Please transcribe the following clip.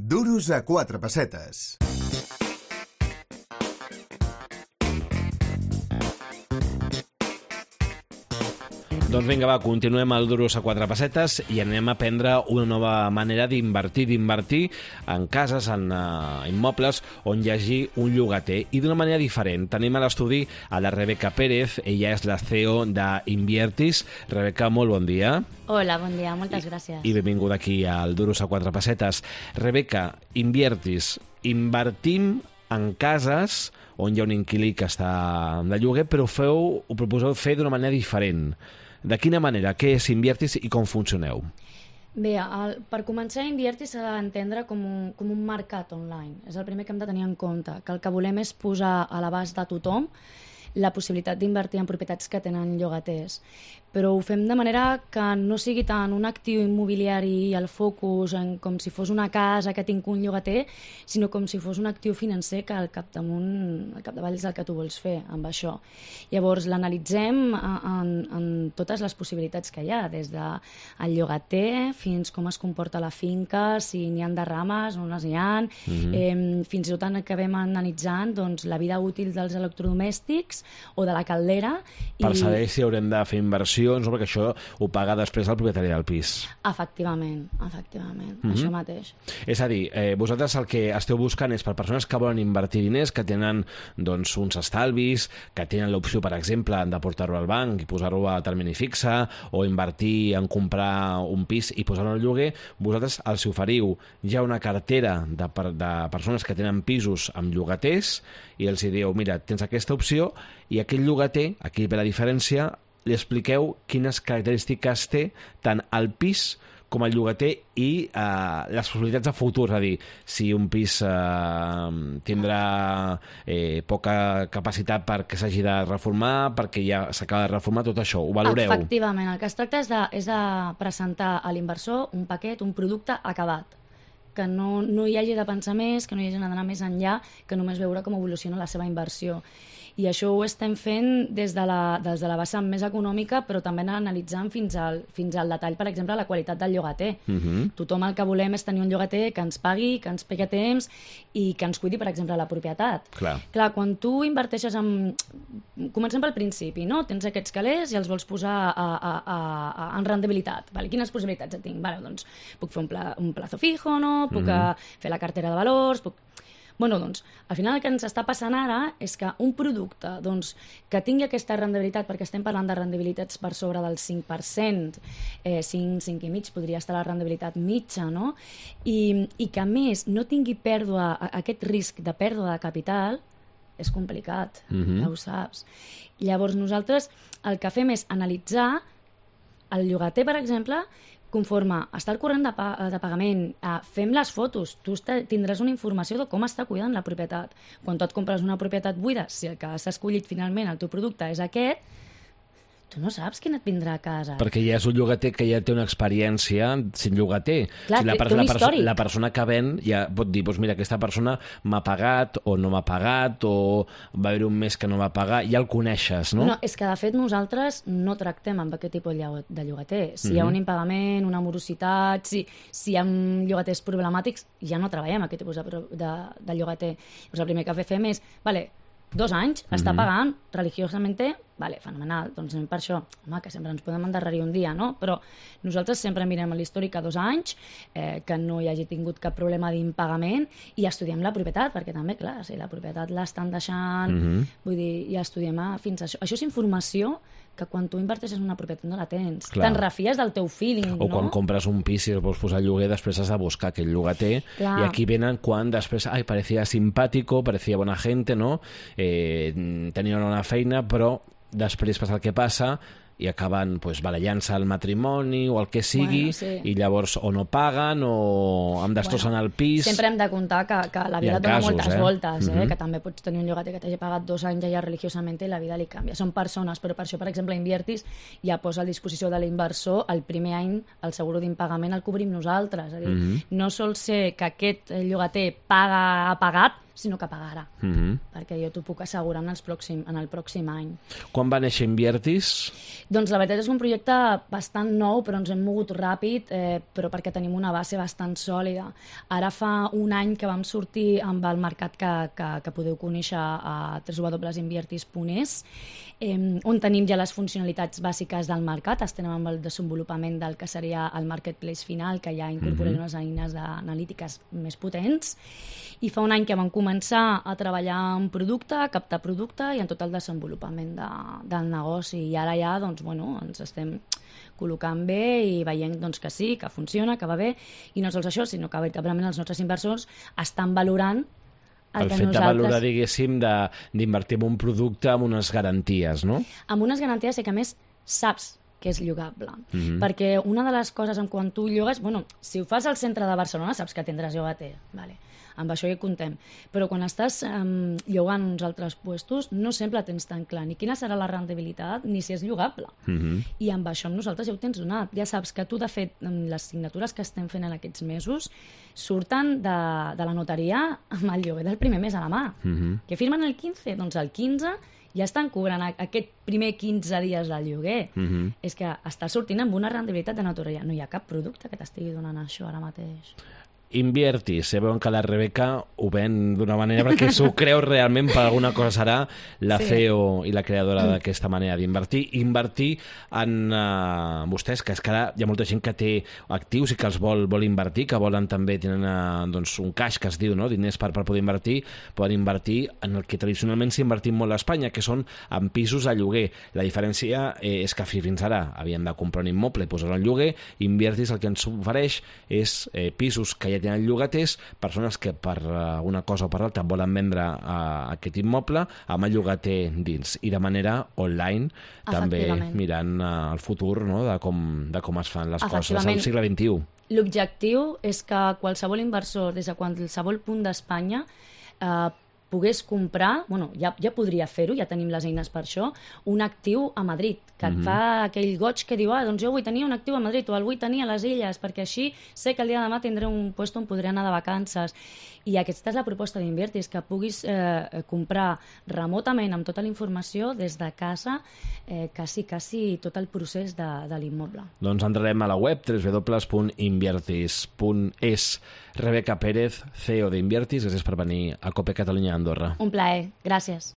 Duros a 4 pessetes. Doncs vinga, va, continuem el Duros a 4 pessetes i anem a aprendre una nova manera d'invertir en cases, en immobles on hi hagi un llogater i d'una manera diferent. Tenim a l'estudi a la Rebeca Pérez, ella és la CEO d'Inviertis. Rebeca, molt bon dia. Hola, bon dia, moltes gràcies. I benvinguda aquí al Duros a 4 pessetes. Rebeca, Inviertis, invertim en cases on hi ha un inquilí que està de lloguer, però ho proposeu fer d'una manera diferent. De quina manera? Què és Inviertis i com funcioneu? Bé, per començar, Inviertis s'ha d'entendre com un mercat online. És el primer que hem de tenir en compte, que el que volem és posar a l'abast de tothom la possibilitat d'invertir en propietats que tenen llogaters. Però ho fem de manera que no sigui tant un actiu immobiliari al focus com si fos una casa que tinc un llogater, sinó com si fos un actiu financer que al capdavall és el que tu vols fer amb això. Llavors l'analitzem en totes les possibilitats que hi ha, des del llogater fins com es comporta la finca, si n'hi ha derrames, on les hi ha, fins i tot acabem analitzant la vida útil dels electrodomèstics o de la caldera. Per saber si haurem de fer inversions, perquè això ho paga després el propietari del pis. Efectivament, això mateix. És a dir, vosaltres el que esteu buscant és per persones que volen invertir diners, que tenen uns estalvis, que tenen l'opció, per exemple, de portar-ho al banc i posar-ho a termini fixe, o invertir en comprar un pis i posar-ho al lloguer. Vosaltres els oferiu ja una cartera de persones que tenen pisos amb llogaters i els dieu, mira, tens aquesta opció, i aquell llogater, aquí ve la diferència, li expliqueu quines característiques té tant el pis com el llogater i les possibilitats de futur, és a dir, si un pis tindrà poca capacitat perquè s'hagi de reformar, perquè ja s'acaba de reformar, tot això, ho valoreu? Efectivament, el que es tracta és de presentar a l'inversor un paquet, un producte acabat, que no hi hagi de pensar més, que no hi hagi d'anar més enllà, que només veure com evoluciona la seva inversió. I això ho estem fent des de la vessant més econòmica, però també analitzant fins al detall, per exemple, la qualitat del llogater. Tothom el que volem és tenir un llogater que ens pagui, que ens pagui a temps i que ens cuidi, per exemple, la propietat. Clar, quan tu inverteixes Comencem pel principi, no? Tens aquests calés i els vols posar en rendibilitat. Quines possibilitats tinc? Doncs puc fer un plazo fijo, no? Puc fer la cartera de valors, al final el que ens està passant ara és que un producte que tingui aquesta rendibilitat, perquè estem parlant de rendibilitats per sobre del 5%, 5,5% podria estar la rendibilitat mitja, no? I que a més no tingui aquest risc de pèrdua de capital, és complicat, ja ho saps. Llavors nosaltres el que fem és analitzar el llogater, per exemple, conforme està al corrent de pagament, fem les fotos, tu tindràs una informació de com està cuidant la propietat. Quan tu et compres una propietat buida, si el que s'ha escollit finalment el teu producte és aquest, tu no saps quin et vindrà a casa. Perquè ja és un llogater que ja té una experiència sin llogater. Clar, té un històric. La persona que ven ja pot dir, mira, aquesta persona m'ha pagat o no m'ha pagat o va haver un mes que no va pagar, ja el coneixes, no? No, és que de fet nosaltres no tractem amb aquest tipus de llogater. Si hi ha un impagament, una morositat, si hi ha llogaters problemàtics, ja no treballem aquest tipus de llogater. Llavors el primer que fem és, 2 anys, està pagant religiosament, fenomenal, doncs anem per això. Home, que sempre ens podem endarrerir un dia, no? Però nosaltres sempre mirem l'històric a 2 anys, que no hi hagi tingut cap problema d'impagament, i estudiem la propietat, perquè també, clar, si la propietat l'estan deixant, vull dir, ja estudiem fins a això. Això és informació que quan tu inverteixes en una propietat no la tens. Te'n refies del teu feeling, no? O quan compres un pis i el vols posar al lloguer, després has de buscar aquell llogater. I aquí venen quan després, parecía simpàtico, parecía bona gente, no? Tenia una bona feina, però després passa el que passa i acaben barallant-se el matrimoni o el que sigui, i llavors o no paguen o em destrossen el pis. Sempre hem de comptar que la vida dona moltes voltes, que també pots tenir un llogater que t'hagi pagat 2 anys ja religiosament i la vida li canvia. Són persones, però per això, per exemple, Inviertis ja posa a disposició de l'inversor el primer any el seguro d'impagament el cobrim nosaltres. És a dir, no sol ser que aquest llogater ha pagat, sinó cap a ara, perquè jo t'ho puc assegurar en el pròxim any. Quan va néixer Inviertis? Doncs la veritat és un projecte bastant nou, però ens hem mogut ràpid, però perquè tenim una base bastant sòlida. Ara fa un any que vam sortir amb el mercat que podeu conèixer a www.inviertis.es, on tenim ja les funcionalitats bàsiques del mercat. Estem amb el desenvolupament del que seria el marketplace final, que ja incorporem unes eines analítiques més potents, i fa un any que vam començar a treballar en producte, a captar producte i en tot el desenvolupament del negoci, i ara ja ens estem col·locant bé i veient que sí, que funciona, que va bé, i no sols això, sinó que veritablement els nostres inversors estan valorant el fet de valorar, diguéssim, d'invertir en un producte amb unes garanties, no? Amb unes garanties i que a més saps que és llogable. Perquè una de les coses en quan tu llogues, si ho fas al centre de Barcelona saps que tindràs llogater, vale. Amb això hi comptem. Però quan estàs llogant uns altres puestos no sempre tens tan clar ni quina serà la rendibilitat ni si és llogable. I amb això amb nosaltres ja ho tens donat. Ja saps que tu, de fet, les signatures que estem fent en aquests mesos surten de la notaria amb el lloguer del primer mes a la mà. Que firmen el 15? Doncs el 15 ja estan cobrant aquest primer 15 dies del lloguer. És que està sortint amb una rendibilitat de notaria. No hi ha cap producte que t'estigui donant això ara mateix. Inviertis, veuen que la Rebeca ho ven d'una manera perquè s'ho creu realment, per alguna cosa serà la CEO i la creadora d'aquesta manera d'invertir. Invertir en vostès, que és que ara hi ha molta gent que té actius i que els vol invertir, que volen també, tenen un cash que es diu, no? Diners per poder invertir, poden invertir en el que tradicionalment s'ha invertit molt a Espanya, que són en pisos a lloguer. La diferència és que fins ara havíem de comprar un immoble i posar-lo en lloguer. Inviertis el que ens ofereix és pisos que ja tenen llogaters, persones que per una cosa o per l'altra volen vendre aquest immoble amb el llogater dins, i de manera online, també mirant el futur, no? de com es fan les coses al segle XXI. L'objectiu és que qualsevol inversor des de qualsevol punt d'Espanya pogués comprar, ja podria fer-ho, ja tenim les eines per això, un actiu a Madrid, que et fa aquell goig que diu, doncs jo vull tenir un actiu a Madrid o el vull tenir a les Illes, perquè així sé que el dia de demà tindré un lloc on podré anar de vacances. I aquesta és la proposta d'Inviertis, que puguis comprar remotament amb tota la informació des de casa, quasi tot el procés de l'immoble. Doncs entrarem a la web www.inviertis.es. Rebeca Pérez, CEO d'Inviertis, gràcies per venir a COPE Catalunya Andorra. Un plaer, gràcies.